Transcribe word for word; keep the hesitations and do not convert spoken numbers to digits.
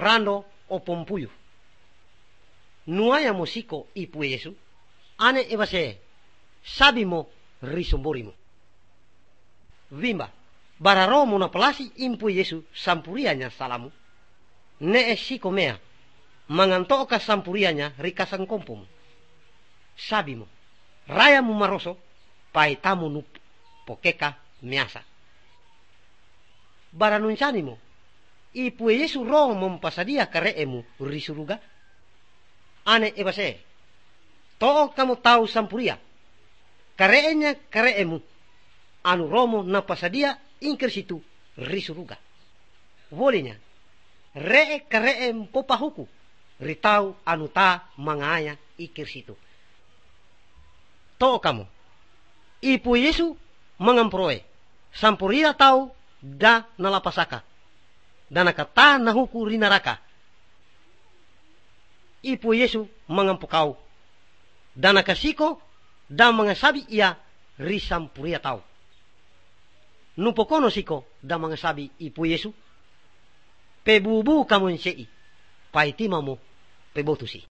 rando o pompuyo. Nuaya musiko ipu Yesu, ane ebase, sabi mo risombori mo. Vimba, bararo mo na palasi impu Yesu sampurianya salamu. Ne esiko mea, manganto ka sampurianya rikasan kompum. Sabi mo, raya mo maroso, paitamu nup, pokeka measa. Baranunsani mo, ipu Yesu roh mempasadia kareemu risuruga. Ane ebase, to'o kamu tahu sampuria, kareenya kareemu, anu romo na pasadia ingker situ risuruga. Wolinya, ree kareem popahuku, ritau anu ta mangaya ikir situ. To'o kamu, ipu Yesu mengamproe, sampuria tahu da nalapasaka, dan kata nahuku rinaraka. Ipu Yesu mengampukau, dan kasiko dan mengasabi ia risampuria tahu. Nupokono siko dan mengasabi ipu Yesu, pebubu kamu nsei, paitimamu pebotusi.